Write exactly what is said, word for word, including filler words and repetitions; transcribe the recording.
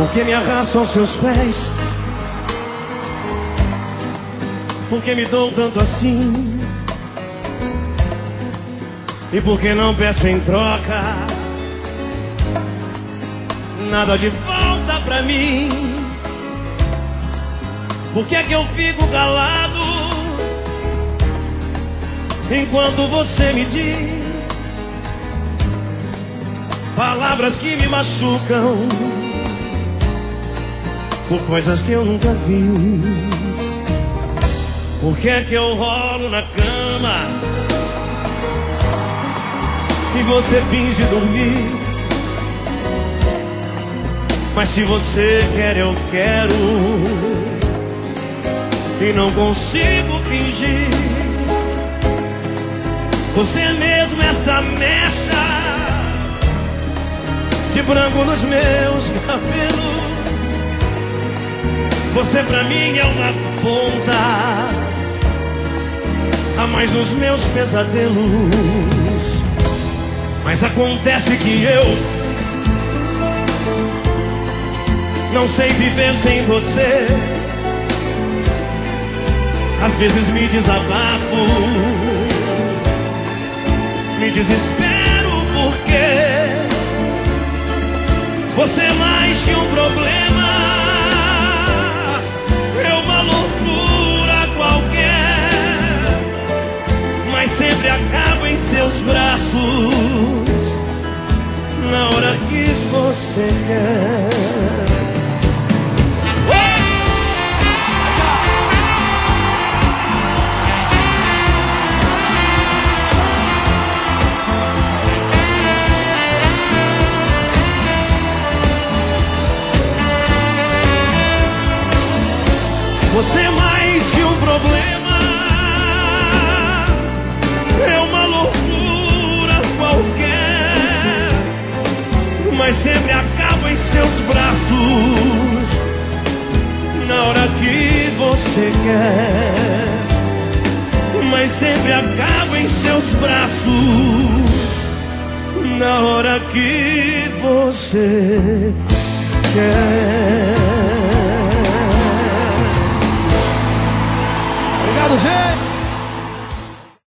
Porque me arrasto aos seus pés, porque me dou tanto assim, e porque não peço em troca nada de volta pra mim. Por que é que eu fico calado enquanto você me diz palavras que me machucam por coisas que eu nunca fiz? Por que é que eu rolo na cama e você finge dormir? Mas se você quer, eu quero, e não consigo fingir. Você é mesmo essa mecha de branco nos meus cabelos. Você pra mim é uma ponta a mais nos meus pesadelos. Mas acontece que eu não sei viver sem você. Às vezes me desabafo, me desespero porque você é mais que um problema, é uma loucura qualquer, mas sempre acabo em seus braços na hora que você quer. Você é mais que um problema, é uma loucura qualquer, mas sempre acabo em seus braços na hora que você quer. Mas sempre acabo em seus braços na hora que você quer. Obrigado, gente!